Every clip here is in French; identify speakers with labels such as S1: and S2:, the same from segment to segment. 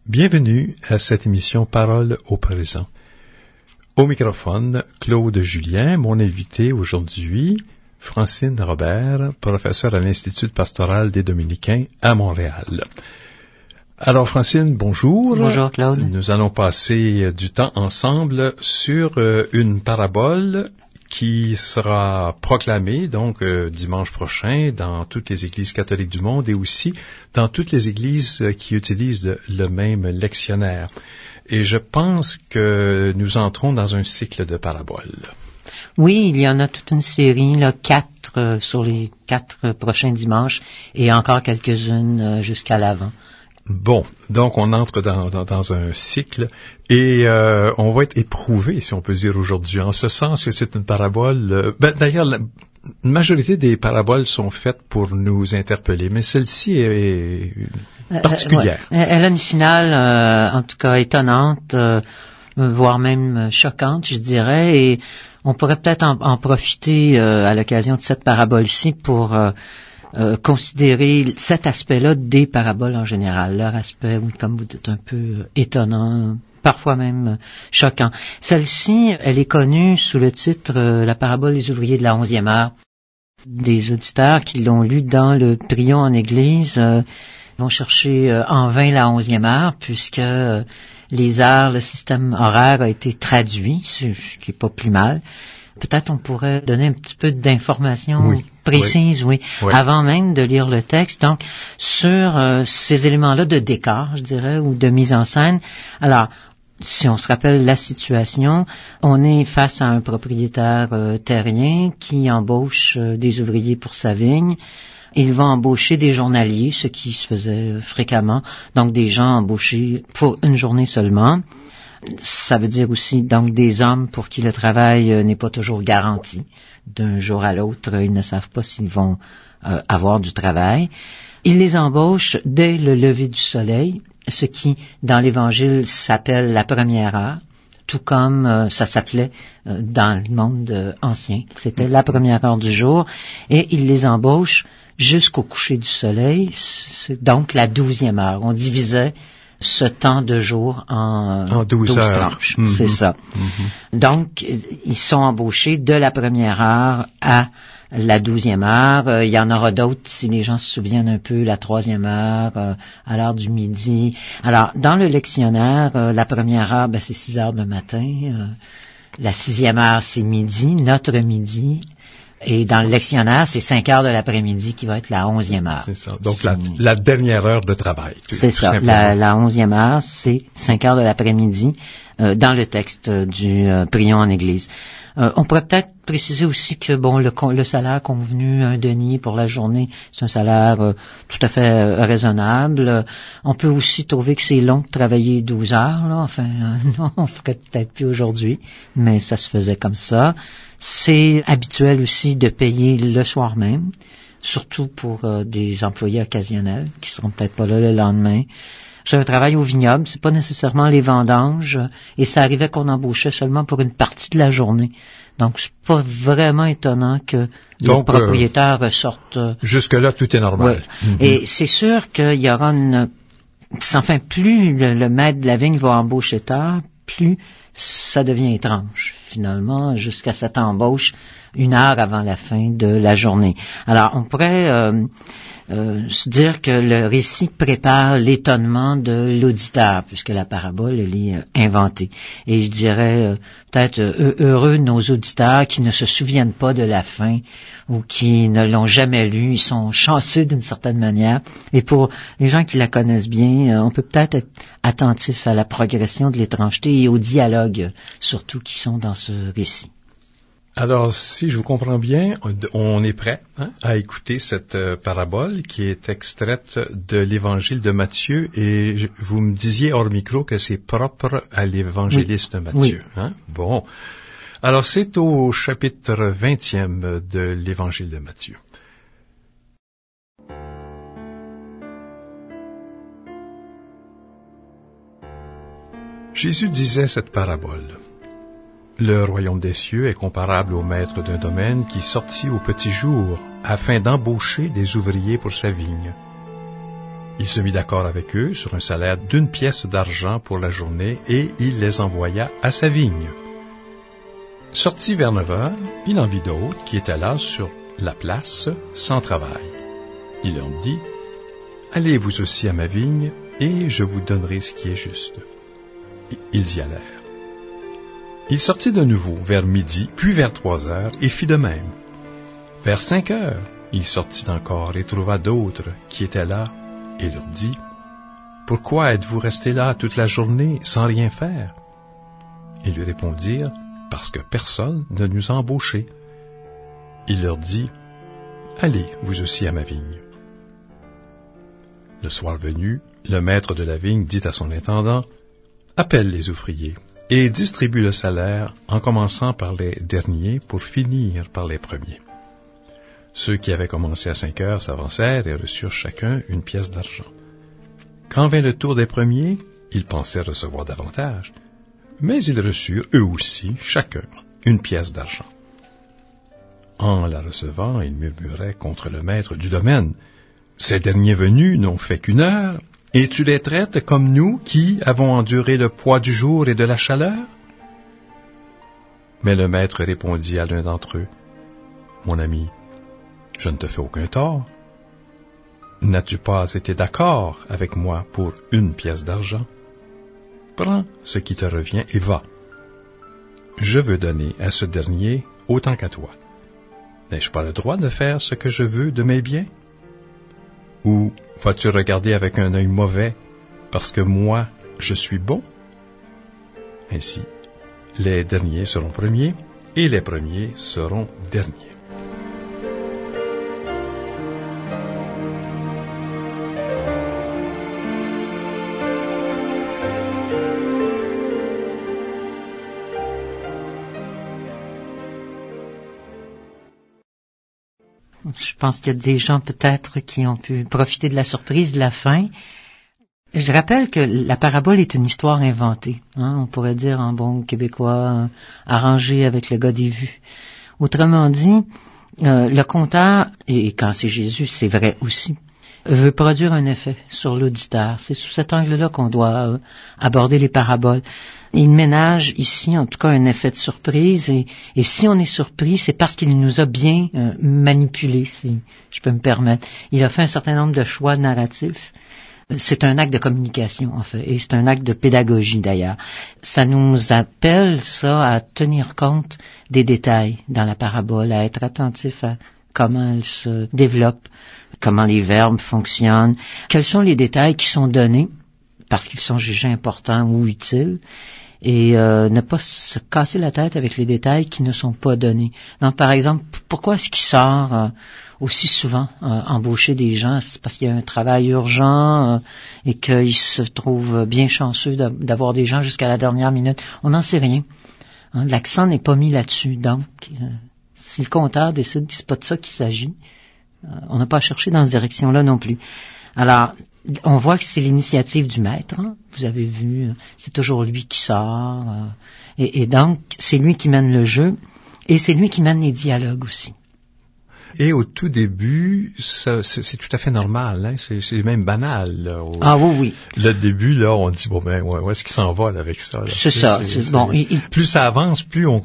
S1: Bienvenue à cette émission Parole au présent. Au microphone, Claude Julien, mon invité aujourd'hui, Francine Robert, professeure à l'Institut pastoral des Dominicains à Montréal. Alors Francine, bonjour.
S2: Bonjour Claude.
S1: Nous allons passer du temps ensemble sur une parabole qui sera proclamée donc dimanche prochain dans toutes les églises catholiques du monde et aussi dans toutes les églises qui utilisent le même lectionnaire. Et je pense que nous entrons dans un cycle de paraboles.
S2: Oui, il y en a toute une série, 4 sur les 4 prochains dimanches et encore quelques-unes jusqu'à l'avant.
S1: Bon, donc on entre dans un cycle et on va être éprouvé, si on peut dire aujourd'hui, en ce sens que c'est une parabole. D'ailleurs, la majorité des paraboles sont faites pour nous interpeller, mais celle-ci est particulière.
S2: Ouais. Elle a une finale, en tout cas étonnante, voire même choquante, je dirais, et on pourrait peut-être en profiter à l'occasion de cette parabole-ci pour considérer cet aspect-là des paraboles en général, leur aspect, oui, comme vous dites, un peu étonnant, parfois même choquant. Celle-ci, elle est connue sous le titre La parabole des ouvriers de la 11e heure. Des auditeurs qui l'ont lu dans le Prions en Église vont chercher en vain la 11e heure, puisque les heures, le système horaire a été traduit, ce qui n'est pas plus mal. Peut-être on pourrait donner un petit peu d'informations précises, oui, avant même de lire le texte. Donc, sur ces éléments-là de décor, je dirais, ou de mise en scène. Alors, si on se rappelle la situation, on est face à un propriétaire terrien qui embauche des ouvriers pour sa vigne. Il va embaucher des journaliers, ce qui se faisait fréquemment, donc des gens embauchés pour une journée seulement. Ça veut dire aussi donc des hommes pour qui le travail n'est pas toujours garanti. D'un jour à l'autre, ils ne savent pas s'ils vont avoir du travail. Il les embauche dès le lever du soleil, ce qui, dans l'Évangile, s'appelle la première heure, tout comme ça s'appelait dans le monde ancien. C'était la première heure du jour, et il les embauche jusqu'au coucher du soleil, donc la 12e heure. On divisait ce temps de jour en 12 tranches. Mm-hmm. C'est ça. Mm-hmm. Donc, ils sont embauchés de la première heure à la 12e heure. Il y en aura d'autres, si les gens se souviennent un peu, la 3e heure, à l'heure du midi. Alors, dans le lectionnaire, la première heure, c'est 6 heures du matin. La 6e heure, c'est midi, notre midi. Et dans le lectionnaire, c'est 5 heures de l'après-midi qui va être la 11e heure.
S1: C'est ça. Donc, la dernière heure de travail.
S2: C'est ça. La 11e heure, c'est 5 heures de l'après-midi dans le texte du Prions en Église. On pourrait peut-être préciser aussi que, le salaire convenu, 1 denier pour la journée, c'est un salaire tout à fait raisonnable. On peut aussi trouver que c'est long de travailler 12 heures, là. Enfin, non, on ferait peut-être plus aujourd'hui, mais ça se faisait comme ça. C'est habituel aussi de payer le soir même, surtout pour des employés occasionnels qui seront peut-être pas là le lendemain. C'est un travail au vignoble, c'est pas nécessairement les vendanges, et ça arrivait qu'on embauchait seulement pour une partie de la journée. Donc, c'est pas vraiment étonnant que les propriétaires ressortent.
S1: Jusque-là, tout est normal.
S2: Ouais. Mm-hmm. Et c'est sûr qu'il y aura plus le maître de la vigne va embaucher tard, plus ça devient étrange, finalement, jusqu'à cette embauche 1 heure avant la fin de la journée. Alors, on pourrait se dire que le récit prépare l'étonnement de l'auditeur, puisque la parabole, elle est inventée. Et je dirais peut-être heureux nos auditeurs qui ne se souviennent pas de la fin ou qui ne l'ont jamais lu, ils sont chanceux d'une certaine manière. Et pour les gens qui la connaissent bien, on peut peut-être être attentif à la progression de l'étrangeté et au dialogue, surtout, qui sont dans ce récit.
S1: Alors, si je vous comprends bien, on est prêt à écouter cette parabole qui est extraite de l'Évangile de Matthieu et vous me disiez hors micro que c'est propre à l'évangéliste Matthieu.
S2: Oui.
S1: Bon. Alors, c'est au chapitre 20e de l'Évangile de Matthieu. Jésus disait cette parabole. Le royaume des cieux est comparable au maître d'un domaine qui sortit au petit jour afin d'embaucher des ouvriers pour sa vigne. Il se mit d'accord avec eux sur un salaire d'1 pièce d'argent pour la journée et il les envoya à sa vigne. Sorti vers 9 heures, il en vit d'autres qui étaient là sur la place sans travail. Il leur dit, « Allez vous aussi à ma vigne et je vous donnerai ce qui est juste. » Ils y allèrent. Il sortit de nouveau vers midi, puis vers 3 heures, et fit de même. Vers 5 heures, il sortit encore et trouva d'autres qui étaient là, et leur dit, « Pourquoi êtes-vous restés là toute la journée sans rien faire? » Ils lui répondirent, « Parce que personne ne nous a embauchés. » Il leur dit, « Allez vous aussi à ma vigne. » Le soir venu, le maître de la vigne dit à son intendant, « Appelle les ouvriers et distribue le salaire en commençant par les derniers pour finir par les premiers. » Ceux qui avaient commencé à 5 heures s'avancèrent et reçurent chacun 1 pièce d'argent. Quand vint le tour des premiers, ils pensaient recevoir davantage, mais ils reçurent eux aussi chacun 1 pièce d'argent. En la recevant, ils murmuraient contre le maître du domaine. « Ces derniers venus n'ont fait qu'1 heure, et tu les traites comme nous qui avons enduré le poids du jour et de la chaleur? » Mais le maître répondit à l'un d'entre eux, « Mon ami, je ne te fais aucun tort. N'as-tu pas été d'accord avec moi pour 1 pièce d'argent? Prends ce qui te revient et va. Je veux donner à ce dernier autant qu'à toi. N'ai-je pas le droit de faire ce que je veux de mes biens? Ou vas-tu regarder avec un œil mauvais parce que moi, je suis bon? Ainsi, les derniers seront premiers et les premiers seront derniers.
S2: Je pense qu'il y a des gens peut-être qui ont pu profiter de la surprise de la fin. Je rappelle que la parabole est une histoire inventée. On pourrait dire en bon québécois, arrangée avec le gars des vues. Autrement dit, le conteur, et quand c'est Jésus, c'est vrai aussi, veut produire un effet sur l'auditeur. C'est sous cet angle-là qu'on doit aborder les paraboles. Il ménage ici, en tout cas, un effet de surprise, et si on est surpris, c'est parce qu'il nous a bien manipulés, si je peux me permettre. Il a fait un certain nombre de choix narratifs. C'est un acte de communication, en fait, et c'est un acte de pédagogie, d'ailleurs. Ça nous appelle, ça, à tenir compte des détails dans la parabole, à être attentif à comment elle se développe, comment les verbes fonctionnent, quels sont les détails qui sont donnés, parce qu'ils sont jugés importants ou utiles, et ne pas se casser la tête avec les détails qui ne sont pas donnés. Donc, par exemple, pourquoi est-ce qu'il sort aussi souvent embaucher des gens? C'est parce qu'il y a un travail urgent et qu'il se trouve bien chanceux d'avoir des gens jusqu'à la dernière minute. On n'en sait rien. L'accent n'est pas mis là-dessus. Donc, si le compteur décide que c'est pas de ça qu'il s'agit, on n'a pas à chercher dans cette direction-là non plus. Alors, on voit que c'est l'initiative du maître. Vous avez vu, c'est toujours lui qui sort. Et donc, c'est lui qui mène le jeu et c'est lui qui mène les dialogues aussi.
S1: Et au tout début, c'est tout à fait normal, hein? C'est même banal. Là,
S2: oui.
S1: Le début, là, on dit, bon ben, où est-ce qu'il s'en va là, avec ça? Là?
S2: C'est ça. Bon,
S1: plus ça avance, plus on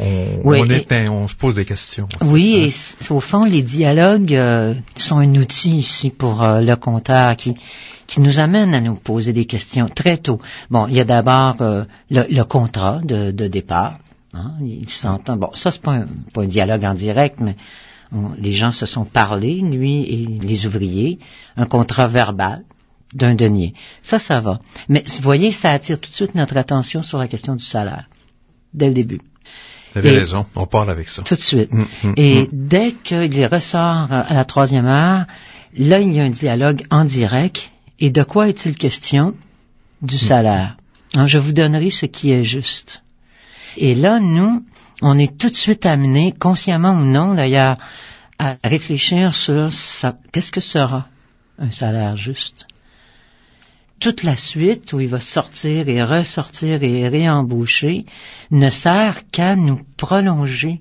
S1: se pose des questions.
S2: Oui, et au fond, les dialogues sont un outil ici pour le conteur qui nous amène à nous poser des questions très tôt. Bon, il y a d'abord le contrat de départ. Il s'entend. Bon, ça, c'est pas un dialogue en direct, mais les gens se sont parlé, lui et les ouvriers, un contrat verbal d'un denier. Ça va. Mais vous voyez, ça attire tout de suite notre attention sur la question du salaire, dès le début.
S1: Vous avez raison, on parle avec ça.
S2: Tout de suite. Et dès qu'il ressort à la 3e heure, là, il y a un dialogue en direct. Et de quoi est-il question? Du salaire. Je vous donnerai ce qui est juste. Et là, nous, on est tout de suite amené, consciemment ou non d'ailleurs, à réfléchir sur ça. Qu'est-ce que sera un salaire juste? Toute la suite où il va sortir et ressortir et réembaucher ne sert qu'à nous prolonger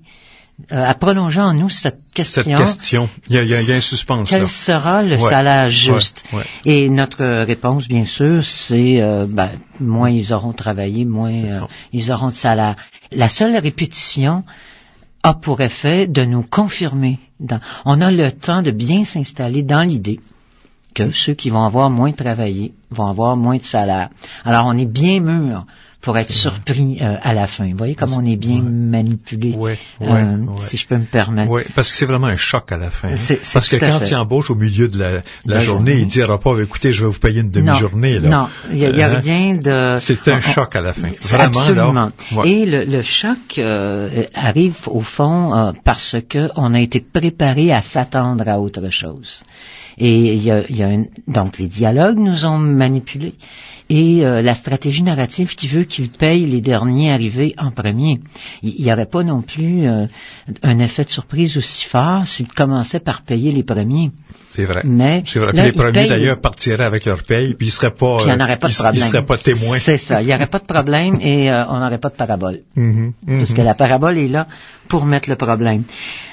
S2: à prolonger en nous cette question.
S1: Il y a un suspense.
S2: Quel
S1: là.
S2: sera le salaire juste?
S1: Ouais.
S2: Et notre réponse, bien sûr, c'est moins ils auront travaillé, moins ils auront de salaire. La seule répétition a pour effet de nous confirmer. On a le temps de bien s'installer dans l'idée que ceux qui vont avoir moins travaillé vont avoir moins de salaire. Alors, on est bien mûr pour être surpris à la fin. Vous voyez comme on est bien manipulé, si je peux me permettre.
S1: Oui, parce que c'est vraiment un choc à la fin.
S2: Parce
S1: que quand il embauche au milieu de la journée, il ne dira pas, écoutez, je vais vous payer une demi-journée.
S2: Non, il n'y a rien de...
S1: C'est un choc à la fin. Vraiment.
S2: Absolument. Et le choc arrive au fond parce qu'on a été préparé à s'attendre à autre chose. Et donc les dialogues nous ont manipulés. Et la stratégie narrative qui veut qu'ils payent les derniers arrivés en premier. Il n'y aurait pas non plus un effet de surprise aussi fort s'ils commençaient par payer les premiers.
S1: C'est vrai.
S2: Mais
S1: c'est vrai. Puis les premiers, d'ailleurs, partiraient avec leur paye, puis ils seraient pas...
S2: Puis il n'y en aurait pas de problème.
S1: Ils seraient pas témoins.
S2: C'est ça. Il n'y aurait pas de problème et on n'aurait pas de parabole. Parce que la parabole est là pour mettre le problème.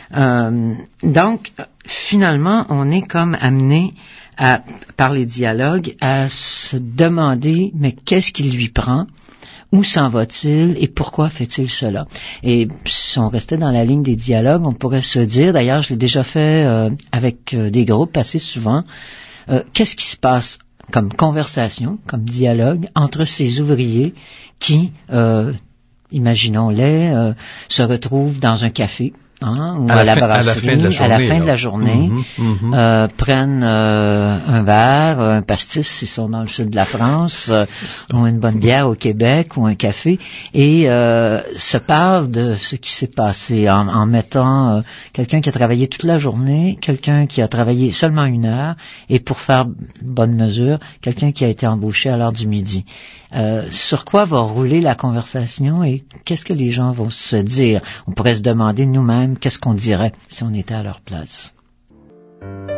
S2: Donc, finalement, on est comme amené par les dialogues, à se demander, mais qu'est-ce qui lui prend? Où s'en va-t-il et pourquoi fait-il cela? Et si on restait dans la ligne des dialogues, on pourrait se dire, d'ailleurs, je l'ai déjà fait avec des groupes assez souvent, qu'est-ce qui se passe comme conversation, comme dialogue entre ces ouvriers qui, imaginons-les, se retrouvent dans un café, ou à la brasserie, à la fin de la journée, prennent un verre, un pastis s'ils sont dans le sud de la France, ou une bonne bière au Québec, ou un café, et se parlent de ce qui s'est passé en mettant quelqu'un qui a travaillé toute la journée, quelqu'un qui a travaillé seulement 1 heure, et pour faire bonne mesure, quelqu'un qui a été embauché à l'heure du midi. Sur quoi va rouler la conversation et qu'est-ce que les gens vont se dire? On pourrait se demander nous-mêmes qu'est-ce qu'on dirait si on était à leur place.